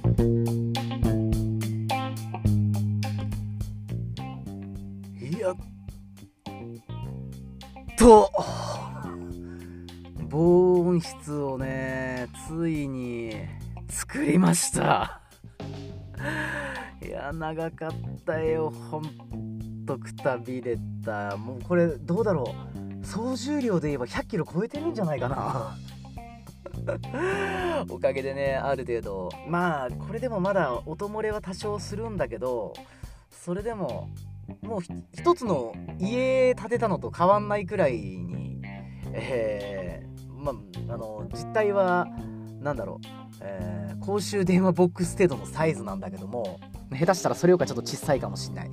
やっと防音室をねついに作りました。いや長かったよ、ほんとくたびれた。もうこれどうだろう、総重量で言えば100キロ超えてるんじゃないかな。おかげでね、ある程度まあこれでもまだ音漏れは多少するんだけど、それでももう一つの家建てたのと変わんないくらいに、実態はなんだろう、公衆電話ボックス程度のサイズなんだけども、下手したらそれよりかちょっと小さいかもしんない。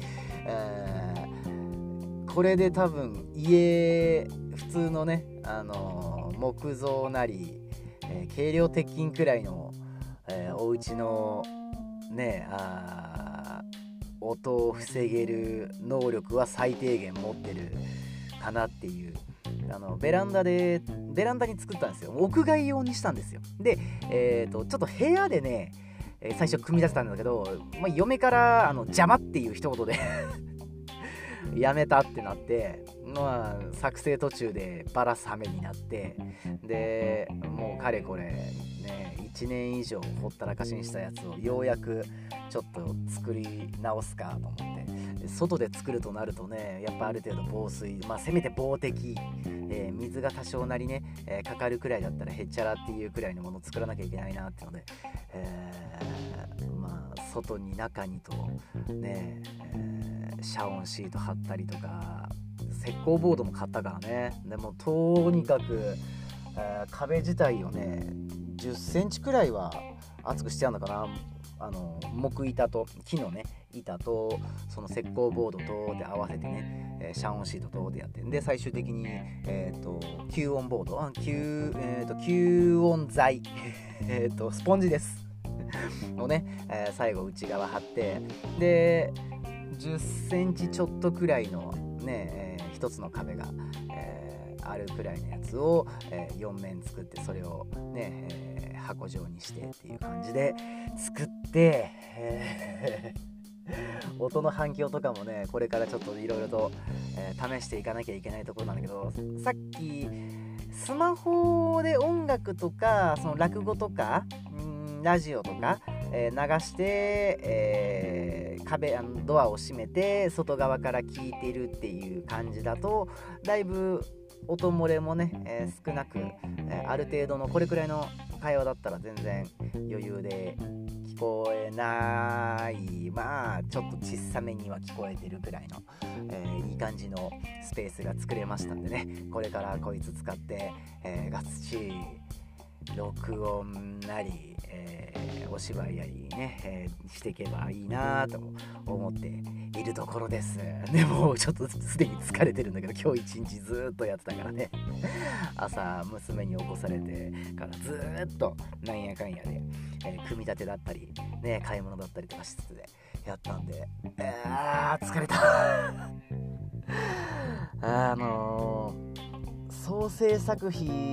これで多分家普通のね、木造なり、軽量鉄筋くらいの、お家のね音を防げる能力は最低限持ってるかなっていう。ベランダに作ったんですよ。屋外用にしたんですよ。で、ちょっと部屋でね、最初組み立てたんだけど、嫁から邪魔っていう一言でやめたってなって、作成途中でバラす羽目になって、でもうかれこれね1年以上ほったらかしにしたやつをようやくちょっと作り直すかと思って、外で作るとなるとね、やっぱある程度防水、せめて防滴、水が多少なりね、かかるくらいだったらへっちゃらっていうくらいのものを作らなきゃいけないなってので、外に中にとね、遮音シート貼ったりとか、石膏ボードも買ったからね。でもとにかく、壁自体をね10センチくらいは厚くしてあるのかな。木板と木のね板とその石膏ボードとで合わせてね、遮音シートとでやって、で最終的に吸音ボード、吸音材スポンジですをね、最後内側貼って、で10センチちょっとくらいのね、一つの壁が、あるくらいのやつを、4面作って、それをね、箱状にしてっていう感じで作って、音の反響とかもねこれからちょっといろいろと、試していかなきゃいけないところなんだけど、さっきスマホで音楽とかその落語とかラジオとか、流して、ドアを閉めて外側から聞いてるっていう感じだとだいぶ音漏れもね、少なく、ある程度のこれくらいの会話だったら全然余裕で聞こえない、ちょっと小さめには聞こえてるくらいの、いい感じのスペースが作れましたんでね、これからこいつ使って、ガッチリ録音なり、お芝居やりね、していけばいいなと思っているところです。でもちょっとすでに疲れてるんだけど、今日一日ずっとやってたからね、朝娘に起こされてからずっとなんやかんやで、組み立てだったりね買い物だったりとかしつつでやったんで、疲れた総制作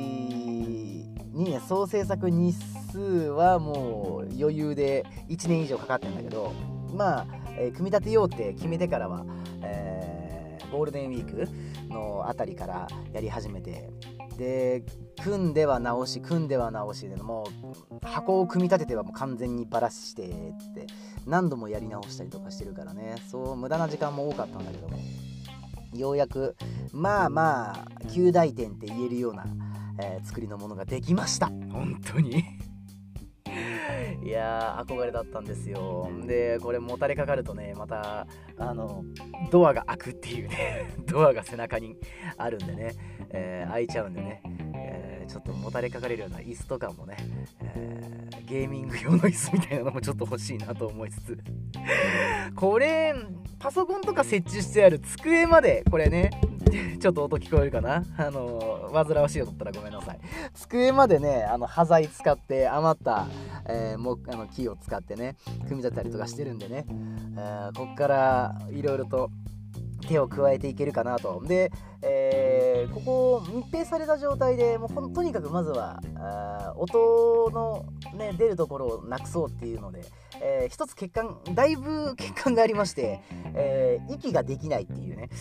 日数はもう余裕で1年以上かかってんだけど、組み立てようって決めてからは、ゴールデンウィークのあたりからやり始めて、で組んでは直しでもう箱を組み立ててはもう完全にバラしてって何度もやり直したりとかしてるからね、そう無駄な時間も多かったんだけども、ようやく及第点って言えるような、作りのものができました。本当にいや憧れだったんですよ。でこれもたれかかるとね、またドアが開くっていうねドアが背中にあるんでね、開いちゃうんでね、ちょっともたれかかれるような椅子とかもね、ゲーミング用の椅子みたいなのもちょっと欲しいなと思いつつこれパソコンとか設置してある机まで、これねちょっと音聞こえるかな、煩わしい音だったらごめんなさい。机までね端材使って余った、木を使ってね組み立てたりとかしてるんでね、こっからいろいろと手を加えていけるかなと。で、ここ密閉された状態でもうとにかくまずは音のね、出るところをなくそうっていうので、一つだいぶ欠陥がありまして、息ができないっていうね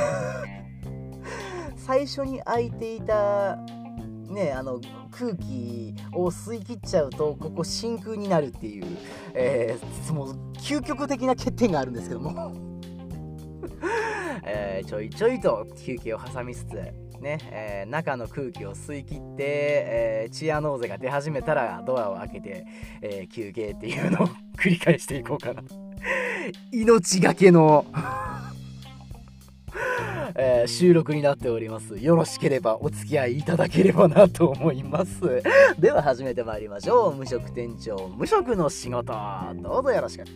最初に空いていたね、空気を吸い切っちゃうとここ真空になるっていう、もう究極的な欠点があるんですけどもちょいちょいと休憩を挟みつつね、中の空気を吸い切って、チアノーゼが出始めたらドアを開けて、休憩っていうのを繰り返していこうかな命がけの収録になっております。よろしければお付き合いいただければなと思います。では始めてまいりましょう。無職店長無職の仕事、どうぞよろしく。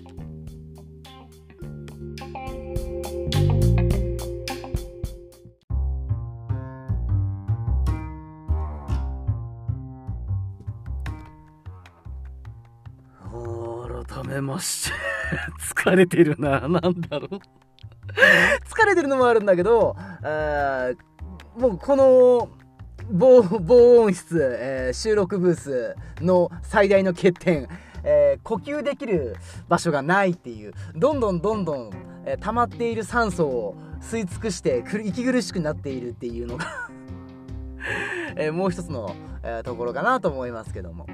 改めまして疲れてるな。なんだろう疲れてるのもあるんだけど、もうこの防音室、収録ブースの最大の欠点、呼吸できる場所がないっていう、どんどん、溜まっている酸素を吸い尽くして息苦しくなっているっていうのがもう一つの、ところかなと思いますけども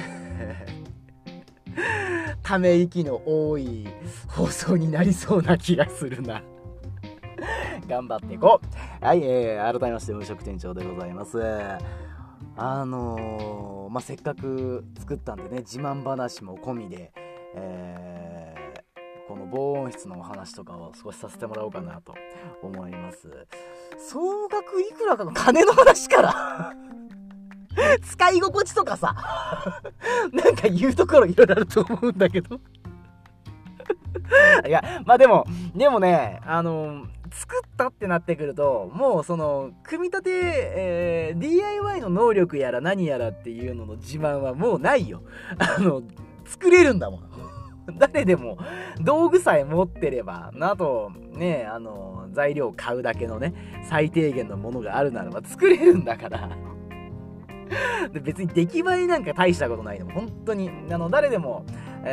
ため息の多い放送になりそうな気がするな頑張っていこう。はい、改めまして無職店長でございます。せっかく作ったんでね、自慢話も込みで、この防音室のお話とかを少しさせてもらおうかなと思います。総額いくらかの金の話から使い心地とかさなんか言うところいろいろあると思うんだけどいやでもね、作ったってなってくるともうその組み立て、DIY の能力やら何やらっていうのの自慢はもうないよ。作れるんだもん誰でも道具さえ持ってれば、あとね、材料を買うだけのね最低限のものがあるならば作れるんだからで別に出来栄えなんか大したことないの。本当に誰でも、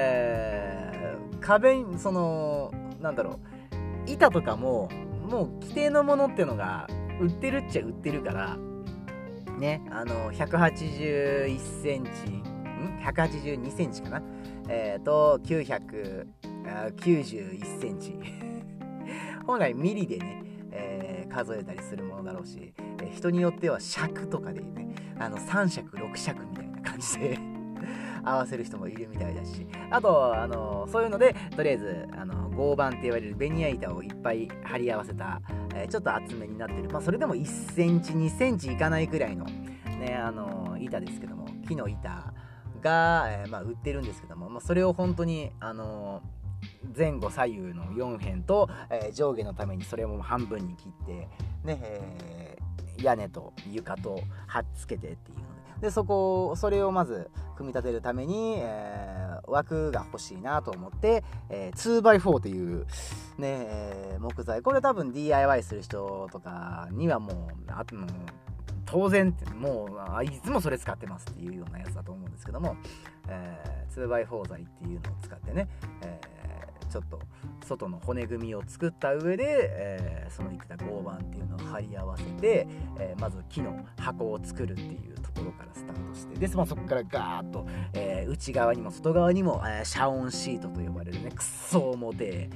壁になんだろう、板とかももう規定のものっていうのが売ってるっちゃ売ってるからね、181センチ182センチかな、991センチ本来ミリでね、数えたりするものだろうし、人によっては尺とかでね、3尺6尺みたいな感じで合わせる人もいるみたいだし、あとそういうのでとりあえず合板って言われるベニヤ板をいっぱい貼り合わせた、ちょっと厚めになってる、それでも1センチ2センチいかないくらいのね、板ですけども、木の板が、売ってるんですけども、それを本当に前後左右の4辺と、上下のためにそれも半分に切ってね、屋根と床と貼っつけてっていうので、それをまず組み立てるために、枠が欲しいなと思って、2x4 というね、木材、これ多分 DIY する人とかにはもう当然もういつもそれ使ってますっていうようなやつだと思うんですけども、2x4 材っていうのを使ってね、ちょっと外の骨組みを作った上で、その言った合板っていうのを貼り合わせて、まず木の箱を作るっていうところからスタートして、でそこからガーッと、内側にも外側にも、遮音シートと呼ばれるね、くっそ重て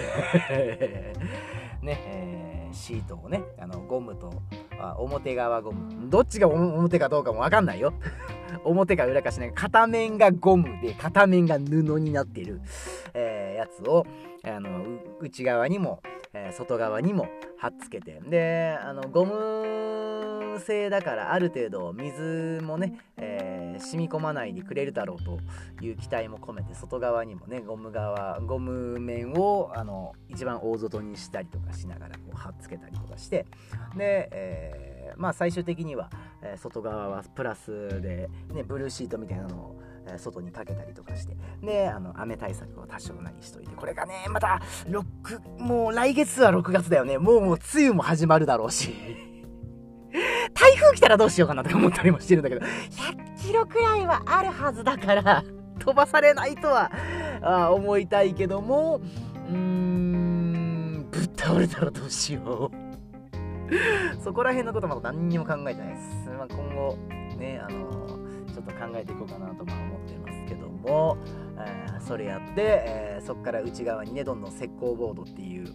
ね、シートをね、ゴムと表側ゴム、どっちが表かどうかも分かんないよ表か裏かしない、片面がゴムで片面が布になっている、やつを内側にも、外側にも貼っつけて、でゴム製だからある程度水もね、染み込まないでくれるだろうという期待も込めて、外側にもねゴム面を一番大外にしたりとかしながらこう貼っつけたりとかして、で、最終的には、外側はプラスで、ね、ブルーシートみたいなのを外にかけたりとかして、で雨対策を多少なりしといて、これがねまたもう来月は6月だよね。もう梅雨も始まるだろうし台風来たらどうしようかなとか思ったりもしてるんだけど、100 キロくらいはあるはずだから飛ばされないとは思いたいけども、ぶっ倒れたらどうしようそこら辺のことまだ何にも考えてないです。今後ねちょっと考えていこうかなと思ってますけども、それやって、そこから内側にねどんどん石膏ボードっていう、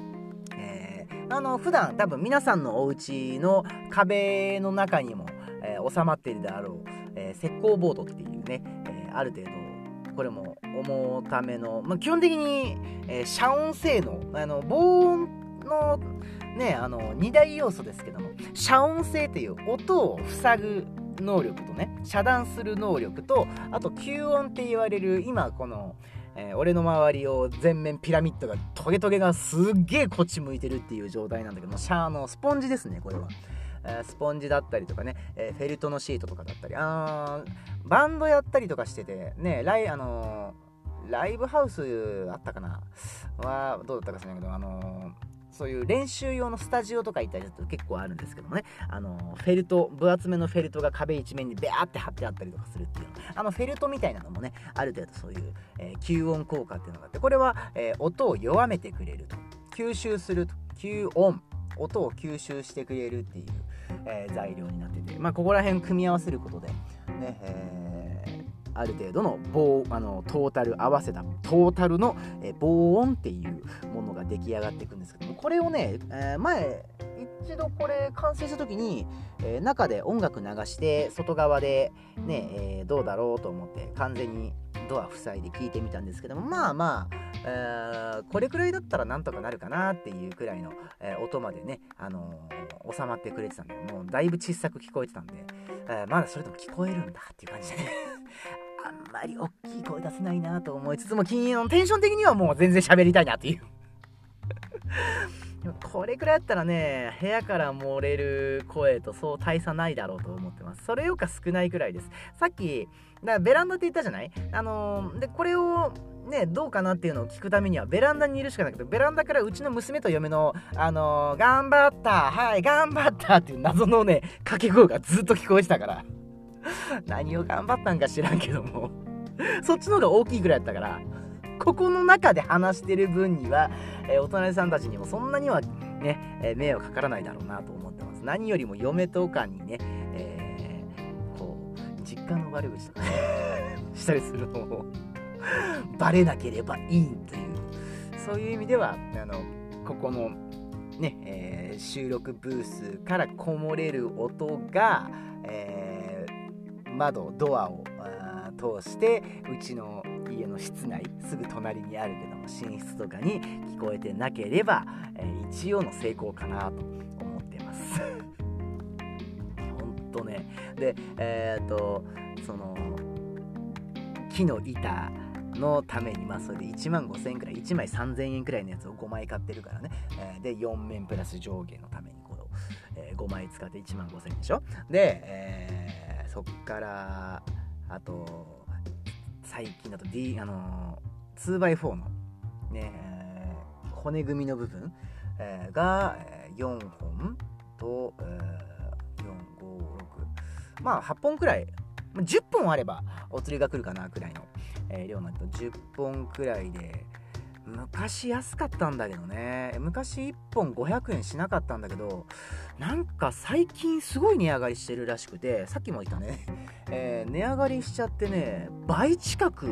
普段多分皆さんのお家の壁の中にも、収まっているであろう、石膏ボードっていうね、ある程度これも重ための、基本的に、遮音性能防音のね2大要素ですけども、遮音性っていう音を塞ぐ能力とね遮断する能力と、あと吸音って言われる今この、俺の周りを全面ピラミッドがトゲトゲがすっげえこっち向いてるっていう状態なんだけども、スポンジですねこれは。スポンジだったりとかね、フェルトのシートとかだったり、バンドやったりとかしててね、ライブハウスあったかなはどうだったか知らないけど、そういう練習用のスタジオとか行ったりすると結構あるんですけどもね、フェルト、分厚めのフェルトが壁一面にベアって貼ってあったりとかするっていうフェルトみたいなのもねある程度そういう、吸音効果っていうのがあって、これは、音を弱めてくれると、吸収すると、吸音、音を吸収してくれるっていう、材料になってて、ここら辺組み合わせることでね、ある程度のトータル合わせたトータルの、防音っていうものが出来上がっていくんですけども、これをね、前一度これ完成した時に、中で音楽流して外側でね、どうだろうと思って完全にドア塞いで聞いてみたんですけども、これくらいだったらなんとかなるかなっていうくらいの、音までね、収まってくれてたんで、もうだいぶ小さく聞こえてたんで、まだそれでも聞こえるんだっていう感じでねあんまり大きい声出せないなと思いつつも、テンション的にはもう全然喋りたいなっていうこれくらいだったらね、部屋から漏れる声とそう大差ないだろうと思ってます。それよか少ないくらいです。さっきベランダって言ったじゃない？でこれをねどうかなっていうのを聞くためにはベランダにいるしかなくて、ベランダからうちの娘と嫁の頑張ったはい頑張ったっていう謎のね掛け声がずっと聞こえてたから何を頑張ったんか知らんけどもそっちの方が大きいくらいだったから、ここの中で話してる分には、お隣さんたちにもそんなにはね、迷惑かからないだろうなと思ってます。何よりも嫁とかにね、こう実家の悪口とかしたりするのをバレなければいいという、そういう意味ではここのね、収録ブースからこもれる音が、窓ドアを通してうちの家の室内すぐ隣にあるけども寝室とかに聞こえてなければ、一応の成功かなと思ってますほんとね。でその木の板のためにそれで15,000円くらい、1枚3,000円くらいのやつを5枚買ってるからね、で4面プラス上下のために5枚使って15,000円でしょ。で、そっからあと最近だと 2x4 のね、骨組みの部分、が4本と、4、5、6 8本くらい、10本あればお釣りが来るかなくらいの、量なんだと10本くらいで、昔安かったんだけどね、昔1本500円しなかったんだけど、なんか最近すごい値上がりしてるらしくて、さっきも言ったね、値上がりしちゃってね倍近く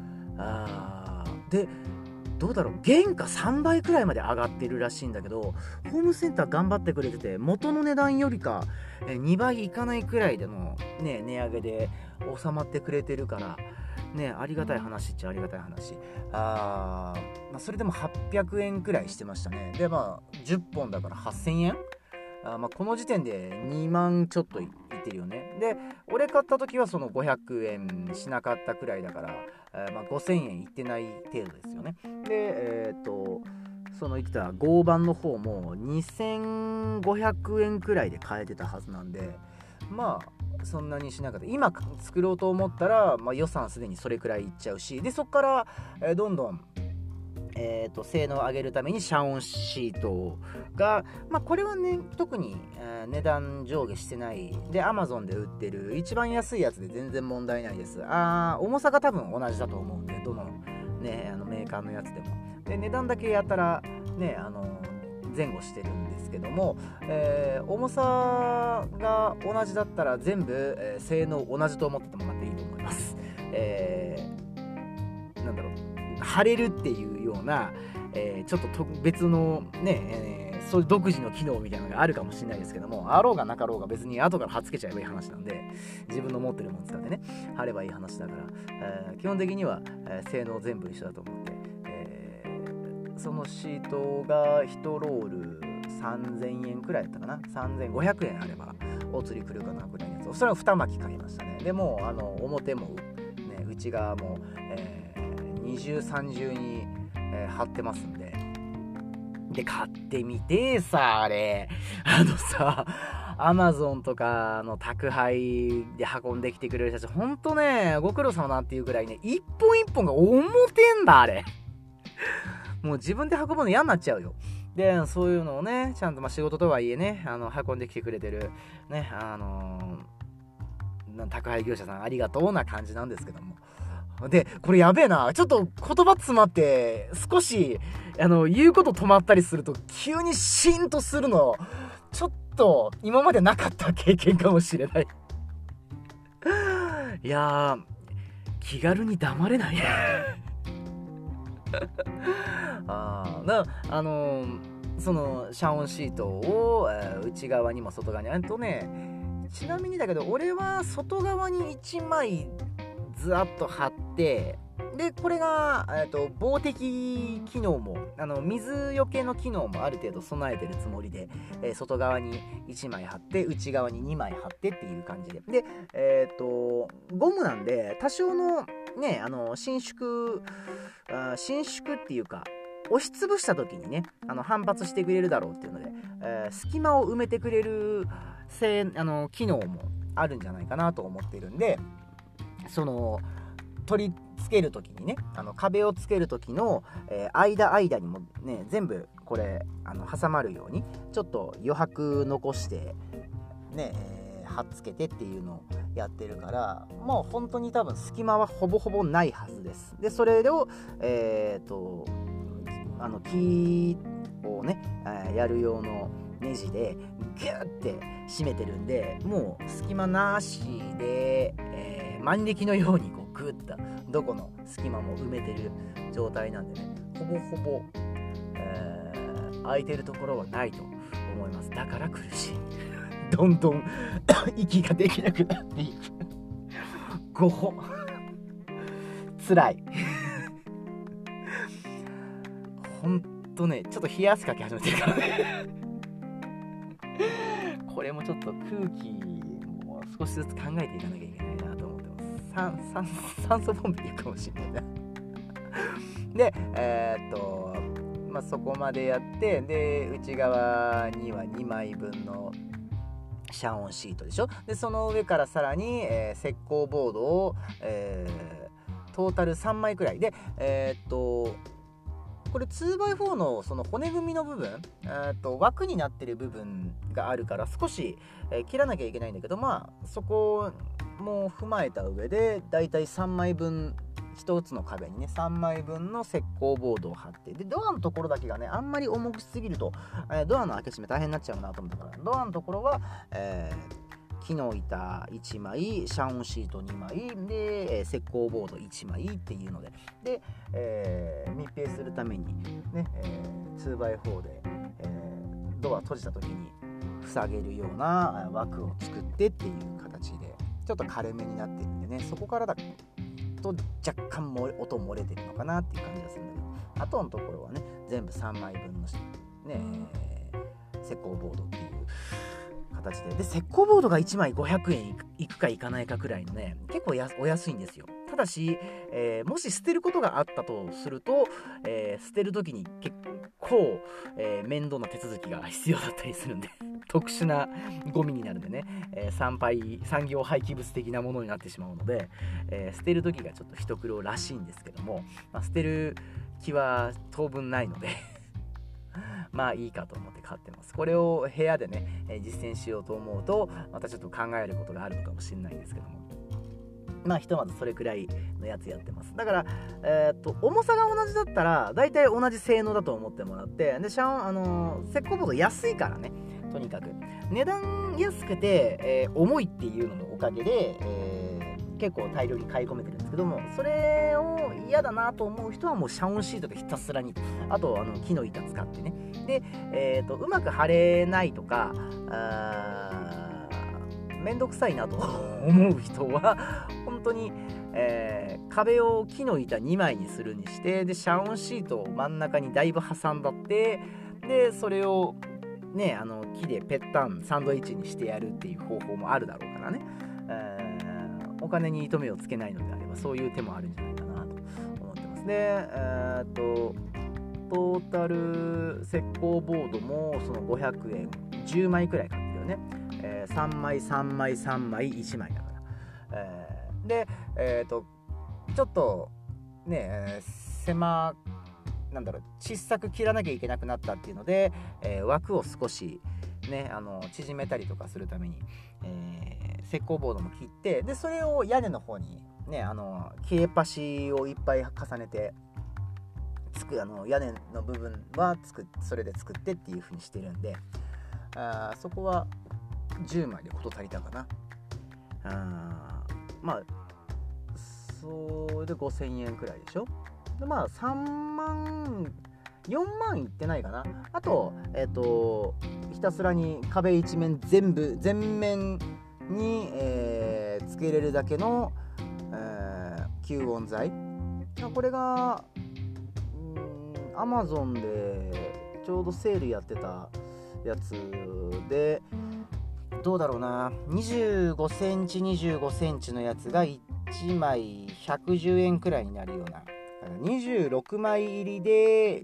でどうだろう、原価3倍くらいまで上がってるらしいんだけど、ホームセンター頑張ってくれてて元の値段よりか2倍いかないくらいでの、ね、値上げで収まってくれてるからね、ありがたい話っちゃありがたい話。それでも800円くらいしてましたね。で10本だから8,000円、この時点で2万ちょっといってるよね。で俺買った時はその500円しなかったくらいだから、5,000円いってない程度ですよね。でその言ってた合板の方も2,500円くらいで買えてたはずなんで、そんなにしなかった。今作ろうと思ったら、予算すでにそれくらいいっちゃうし、でそっから、どんどん、 性能を上げるために遮音シートが、これはね特に、値段上下してないで Amazon で売ってる一番安いやつで全然問題ないです。重さが多分同じだと思うんで、どのねメーカーのやつでもで値段だけやったらね前後してるんですけども、重さが同じだったら全部、性能同じと思っててもらっていいと思います。なんだろう、貼れるっていうような、ちょっと別のね、そういう独自の機能みたいなのがあるかもしれないですけども、あろうがなかろうが別に後から貼っつけちゃえばいい話なんで、自分の持ってるもの使ってね貼ればいい話だから、基本的には、性能全部一緒だと思って、そのシートが1ロール3000円くらいだったかな、3500円あればお釣り来るかなくらいのやつをそれを2巻き買いましたね。でも表も、ね、内側も、二重三重に、貼ってますんで、買ってみてさ、あれさAmazon とかの宅配で運んできてくれる人たちほんとねご苦労様なっていうぐらいね、一本一本が重てんだあれもう自分で運ぶの嫌になっちゃうよ。でそういうのをねちゃんと仕事とはいえね運んできてくれてるね宅配業者さんありがとうな感じなんですけども、でこれやべえな、ちょっと言葉詰まって少し言うこと止まったりすると急にシーンとするのちょっと今までなかった経験かもしれないいやー気軽に黙れないその遮音シートを、内側にも外側にちなみにだけど俺は外側に1枚ずらっと貼って、でこれが、防滴機能も水よけの機能もある程度備えてるつもりで、外側に1枚貼って内側に2枚貼ってっていう感じでゴムなんで多少のね伸縮っていうか押しつぶした時にね反発してくれるだろうっていうので、隙間を埋めてくれる機能もあるんじゃないかなと思っているんで、その取り付ける時にね壁をつける時の、間にもね全部これ挟まるようにちょっと余白残してね、貼っつけてっていうのをやってるから、もう本当に多分隙間はほぼほぼないはずです。でそれを木をね、やる用のネジでギューって締めてるんで、もう隙間なしで、万力のようにこうグッとどこの隙間も埋めてる状態なんでね、ほぼほぼ、空いてるところはないと思います。だから苦しいどんどん息ができなくなっていくごほつらいほんとね、ちょっと冷や汗かき始めてるからねこれもちょっと空気も少しずつ考えていかなきゃいけないなと思ってます。酸素ボンベでいくかもしれないなでそこまでやって、で内側には2枚分の遮音シートでしょ。でその上からさらに、石膏ボードを、トータル3枚くらいでこれ 2x4 のその骨組みの部分枠になってる部分があるから少し、切らなきゃいけないんだけど、そこも踏まえた上でだいたい3枚分1つの壁にね3枚分の石膏ボードを貼って、でドアのところだけがねあんまり重くしすぎると、ドアの開け閉め大変になっちゃうなと思ったから、ドアのところは、木の板1枚遮音シート2枚で、石膏ボード1枚っていうので密閉するためにね、2x4 で、ドア閉じた時に塞げるような枠を作ってっていう形でちょっと軽めになってるんでね、そこからだと若干音漏れてるのかなっていう感じがするんだけど、あとのところはね全部3枚分のね、石膏ボードっていう形で石膏ボードが1枚500円いくかいかないかくらいのね結構お安いんですよ。ただし、もし捨てることがあったとすると、捨てる時に結構、面倒な手続きが必要だったりするんで特殊なゴミになるんでね、産業廃棄物的なものになってしまうので、捨てる時がちょっと一苦労らしいんですけども、捨てる気は当分ないのでまあいいかと思って買ってます。これを部屋でね、実践しようと思うとまたちょっと考えることがあるのかもしれないんですけども、まあひとまずそれくらいのやつやってます。だから、重さが同じだったら大体同じ性能だと思ってもらって、で石膏ボード安いからね、とにかく値段安くて、重いっていうののおかげで、結構大量に買い込めてるんですけども、それを嫌だなと思う人はもう遮音シートでひたすらに、あと木の板使ってね、で、うまく貼れないとかめんどくさいなと思う人は本当に、壁を木の板2枚にするにして、で遮音シートを真ん中にだいぶ挟んだって、でそれをね木でペッタンサンドイッチにしてやるっていう方法もあるだろうからね、お金に糸目をつけないのであればそういう手もあるんじゃないかなと思ってますね。トータル石膏ボードもその500円10枚くらい買ってるよね、3枚3枚3枚1枚だから、でちょっとね、小さく切らなきゃいけなくなったっていうので、枠を少しね縮めたりとかするために、石膏ボードも切って、でそれを屋根の方にね切れ端をいっぱい重ねて屋根の部分はそれで作ってっていう風にしてるんで、そこは10枚でこと足りたかな。まあそれで5000円くらいでしょ。でまあ3万4万いってないかな。あとひたすらに壁一面全面に、つけれるだけの、吸音材、これがAmazon でちょうどセールやってたやつで、どうだろうな、25センチ25センチのやつが1枚110円くらいになるような、26枚入りで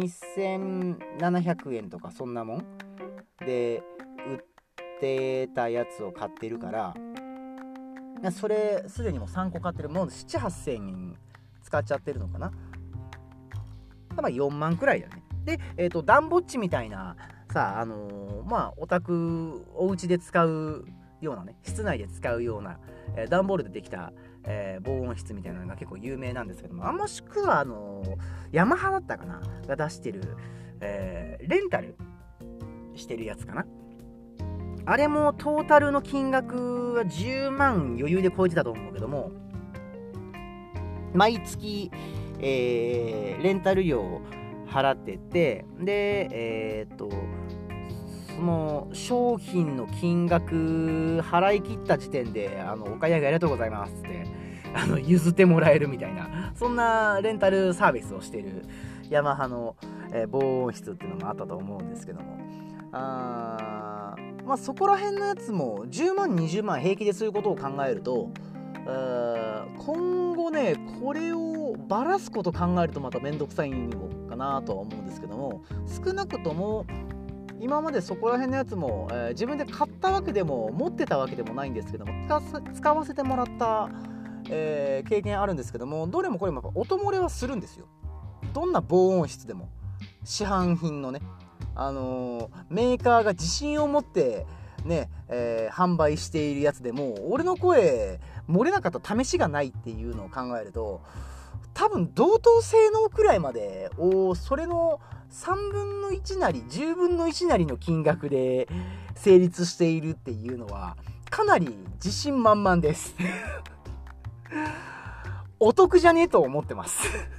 2700円とかそんなもんで売ってたやつを買ってるから、それすでにもう3個買ってる、もう 7,8,000 円使っちゃってるのかな。まあ4万くらいだね。でダンボッチみたいなさ、お家で使うようなね、室内で使うような、段ボールでできた、防音室みたいなのが結構有名なんですけども、もしくはヤマハだったかなが出してる、レンタルしてるやつかな。あれもトータルの金額は10万余裕で超えてたと思うけども、毎月、レンタル料を払ってて、でその商品の金額払い切った時点でお買い上げありがとうございますって譲ってもらえるみたいな、そんなレンタルサービスをしているヤマハの、防音室っていうのもあったと思うんですけども、そこら辺のやつも10万20万平気でそういうことを考えると、今後ねこれをバラすこと考えるとまためんどくさいのかなとは思うんですけども、少なくとも今までそこら辺のやつも、自分で買ったわけでも持ってたわけでもないんですけども、使わせてもらった、経験あるんですけども、どれもこれもやっぱ音漏れはするんですよ。どんな防音室でも市販品のね、メーカーが自信を持ってね、販売しているやつでも俺の声漏れなかった試しがないっていうのを考えると、多分同等性能くらいまでそれの3分の1なり10分の1なりの金額で成立しているっていうのはかなり自信満々ですお得じゃねえと思ってます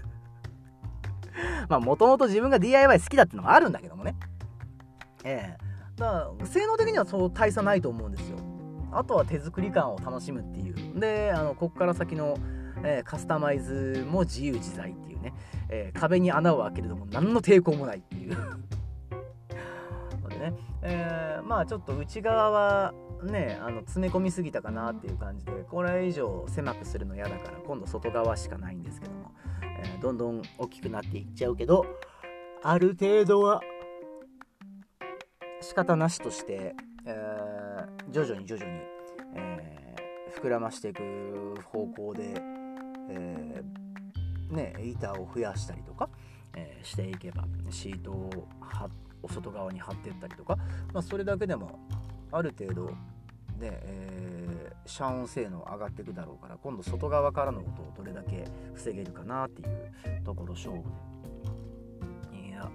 もともと自分が DIY 好きだっていうのがあるんだけどもね、だから性能的にはそう大差ないと思うんですよ。あとは手作り感を楽しむっていうで、こっから先のカスタマイズも自由自在っていうね、壁に穴を開けるのも何の抵抗もないっていうのでね、ちょっと内側はね詰め込みすぎたかなっていう感じで、これ以上狭くするの嫌だから今度外側しかないんですけども、どんどん大きくなっていっちゃうけど、ある程度は仕方なしとして、徐々に、膨らましていく方向で、板を増やしたりとか、 していけば、シートをお外側に貼っていったりとか、それだけでもある程度で、遮音性能上がっていくだろうから、今度外側からの音をどれだけ防げるかなっていうところ勝負。いや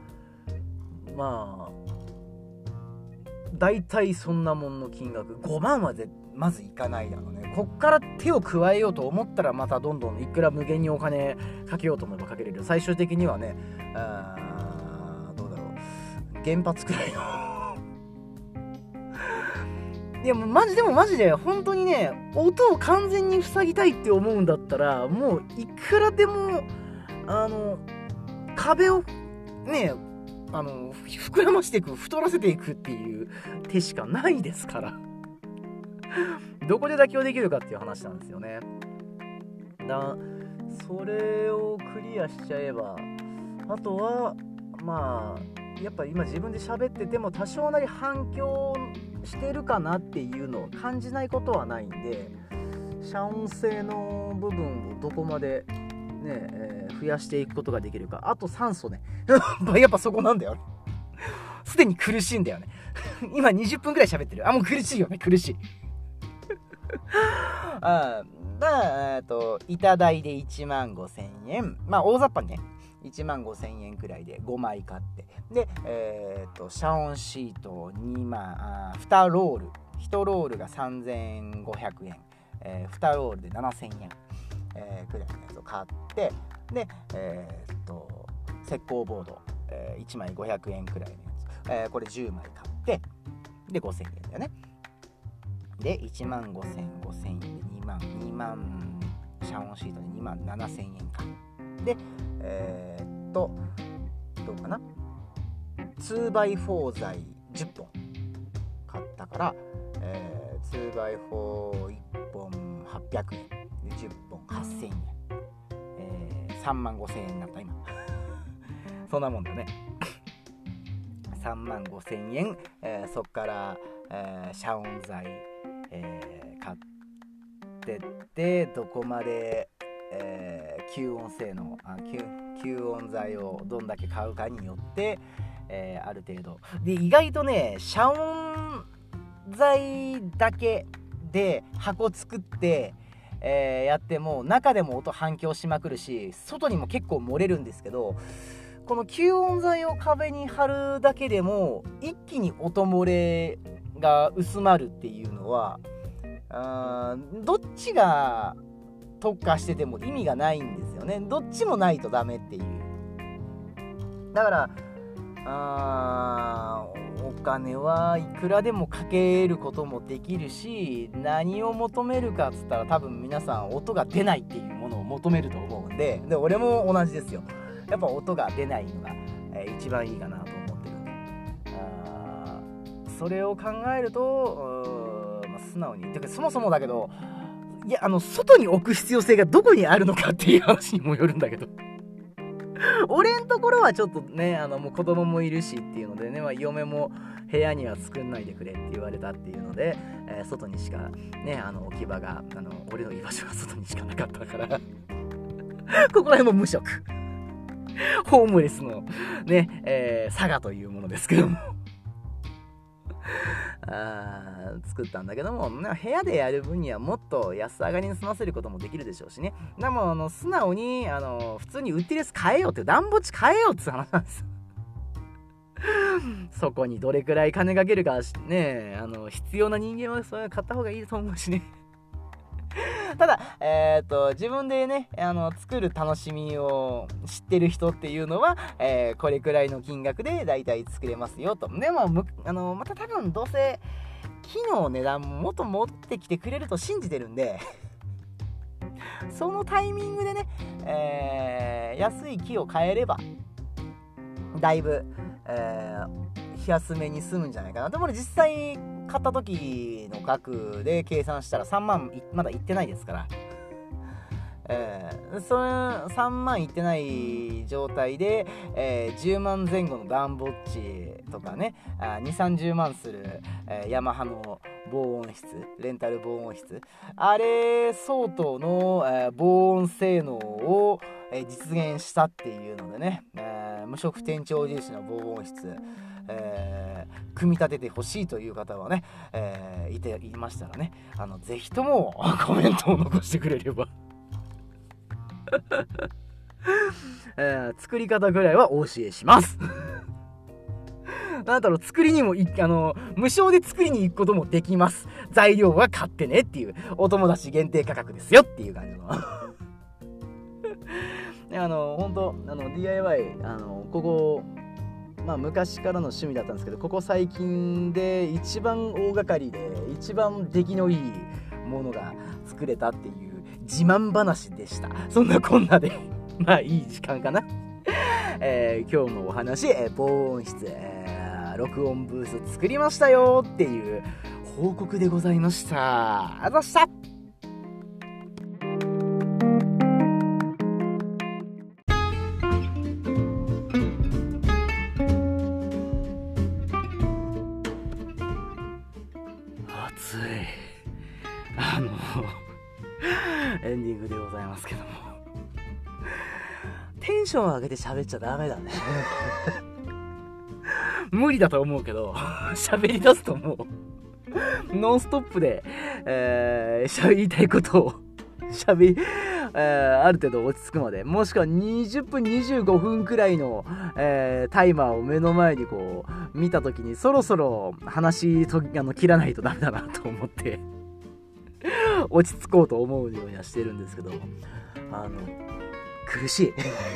だいたいそんなもんの金額5万はまずいかないだろうね。こっから手を加えようと思ったら、またどんどんいくら無限にお金かけようと思えばかけれる。最終的にはね、どうだろう、原発くらいのいやもうマジで本当にね、音を完全に塞ぎたいって思うんだったら、もういくらでも壁をね膨らましていく、太らせていくっていう手しかないですからどこで妥協できるかっていう話なんですよね。それをクリアしちゃえば、あとはやっぱ今自分で喋ってても多少なり反響してるかなっていうのを感じないことはないんで、遮音性の部分をどこまでね、増やしていくことができるか。あと酸素ねやっぱそこなんだよねすでに苦しいんだよね今20分くらい喋ってる。もう苦しいよね、苦しい板代で15,000円、大雑把にね15,000円くらいで5枚買って、で遮音シートを2ロール、1ロールが3,500円、2ロールで7,000円、くらいのやつを買って、で石膏ボード、1枚500円くらいのやつ、これ10枚買って、で5,000円だよね。で15,000円で2万遮音シートで27,000円か。でどうかな、 2x4 材10本買ったから、2x41 本800円で10本8,000円、35,000円になった今そんなもんだよね35,000円、そっから、遮音材、買ってってどこまで、吸音性能吸音材をどんだけ買うかによって、ある程度で、意外とね遮音材だけで箱作って、やっても中でも音反響しまくるし、外にも結構漏れるんですけど、この吸音材を壁に貼るだけでも一気に音漏れが薄まるっていうのは、どっちが特化してても意味がないんですよね。どっちもないとダメっていう。だからお金はいくらでもかけることもできるし、何を求めるかっつったら多分皆さん音が出ないっていうものを求めると思うんで、俺も同じですよ。やっぱ音が出ないのが、一番いいかなと思ってるんで、それを考えると素直に、てかそもそもだけど、いや外に置く必要性がどこにあるのかっていう話にもよるんだけど俺んところはちょっとねもう子供もいるしっていうのでね、嫁も部屋には作んないでくれって言われたっていうので、外にしかね置き場が俺の居場所が外にしかなかったからここら辺も無職ホームレスのね、佐賀というものですけども作ったんだけども、部屋でやる分にはもっと安上がりに済ませることもできるでしょうしね。でも素直に普通に売ってるやつ買えよって、暖房地買えよって話なんですそこにどれくらい金かけるかね、必要な人間はそれ買った方がいいと思うしねただ、自分でね作る楽しみを知ってる人っていうのは、これくらいの金額でだいたい作れますよと。でもまた多分どうせ木の値段ももっと戻ってきてくれると信じてるんでそのタイミングでね、安い木を買えればだいぶ、安めに済むんじゃないかな。でも実際買った時の額で計算したら3万まだいってないですから、それ3万いってない状態で、10万前後の暖房地とかね、2、30万する、ヤマハの防音室、レンタル防音室、あれ相当の、防音性能を、実現したっていうのでね、 無色天長印の防音室、組み立ててほしいという方はね、いましたらね、ぜひともコメントを残してくれれば作り方ぐらいはお教えしますなんだろう、作りにも無償で作りに行くこともできます。材料は買ってねっていう、お友達限定価格ですよっていう感じの本当DIY ここ昔からの趣味だったんですけど、ここ最近で一番大掛かりで一番出来のいいものが作れたっていう自慢話でした。そんなこんなでいい時間かな。今日のお話、防音室、録音ブース作りましたよっていう報告でございました。ありがとうございました。暑いエンディングでございますけども、テンション上げて喋っちゃダメだね無理だと思うけど喋り出すともうノンストップで、喋りたいことをある程度落ち着くまで、もしくは20分25分くらいの、タイマーを目の前にこう見たときに、そろそろ話切らないとダメだなと思って落ち着こうと思うようにはしてるんですけど、苦しい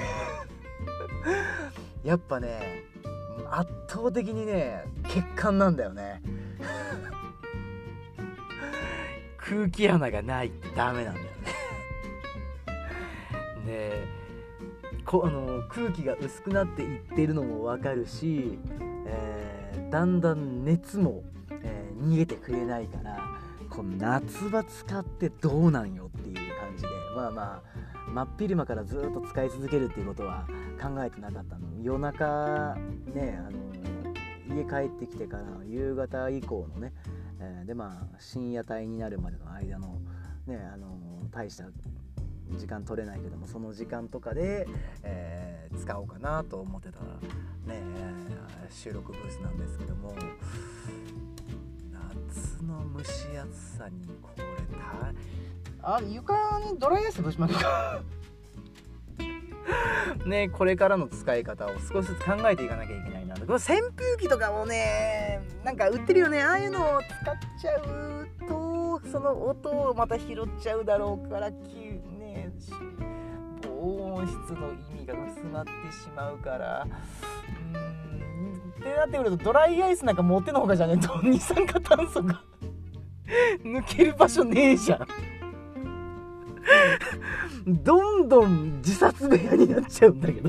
やっぱね、圧倒的にね血管なんだよね空気穴がないってダメなんだよねで空気が薄くなっていってるのもわかるし、だんだん熱も、逃げてくれないから、この夏場使ってどうなんよっていう感じで、真っ昼間からずっと使い続けるっていうことは考えてなかったの。夜中ね、家帰ってきてから夕方以降のね、で深夜帯になるまでの間のね、大した時間取れないけども、その時間とかで、使おうかなと思ってたね、収録ブースなんですけども、夏の蒸し暑さにこれ床にドライアイスぶちまけかね、これからの使い方を少しずつ考えていかなきゃいけないなと。この扇風機とかもね、なんか売ってるよね、ああいうのを使っちゃうとその音をまた拾っちゃうだろうから、防音室の意味が薄まってしまうから、ってなってくると、ドライアイスなんか持ってのほかじゃねえと二酸化炭素が抜ける場所ねえじゃんどんどん自殺部屋になっちゃうんだけど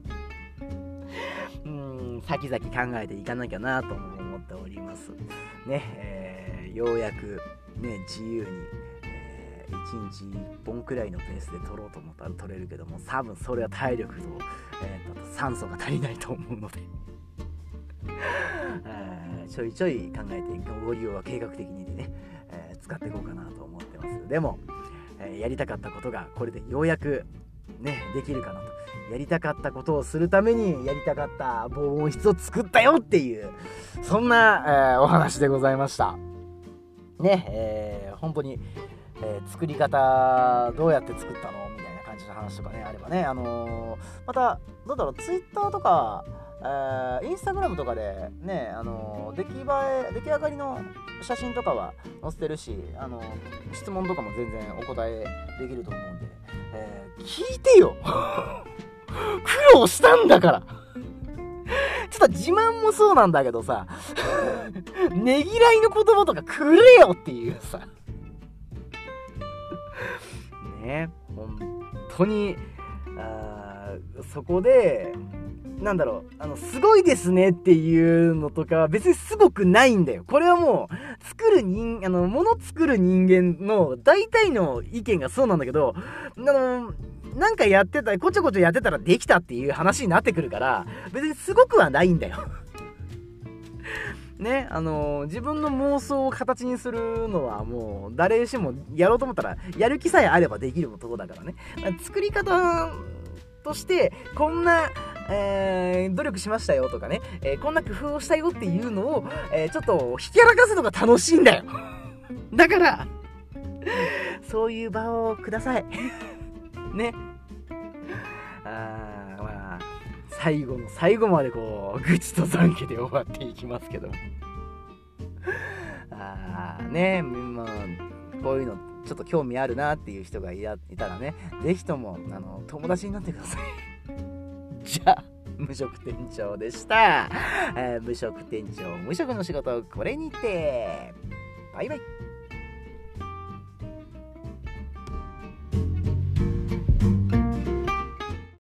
先々考えていかなきゃなと思っておりますね。ようやくね、自由に、1日1本くらいのペースで撮ろうと思ったら撮れるけども、多分それは体力と、酸素が足りないと思うのでちょいちょい考えてご利用は計画的にね、使っていこうかなと思ってます。でも、やりたかったことがこれでようやくねできるかなと。やりたかったことをするためにやりたかった防音室を作ったよっていう、そんな、お話でございましたね。本当に、作り方どうやって作ったのみたいな感じの話とかねあればね、またどうだろう、ツイッターとかインスタグラムとかでね、出来上がりの写真とかは載せてるし、質問とかも全然お答えできると思うんで、聞いてよ苦労したんだからちょっと自慢もそうなんだけどさねぎらいの言葉とかくれよっていうさね、本当にそこでなんだろう、すごいですねっていうのとかは別にすごくないんだよ。これはもう物作る人間の大体の意見がそうなんだけど、なんかやってたらこちょこちょやってたらできたっていう話になってくるから、別にすごくはないんだよね、自分の妄想を形にするのはもう誰しもやろうと思ったらやる気さえあればできるとこだからね。作り方としてこんな努力しましたよとかね、こんな工夫をしたよっていうのを、ちょっとひきらかすのが楽しいんだよだからそういう場をくださいね。まあ最後の最後までこう愚痴と懺悔で終わっていきますけどね、まあこういうのちょっと興味あるなっていう人がいたらね、ぜひとも友達になってくださいじゃあ無職店長でした、無職店長無職の仕事これにてバイバイ。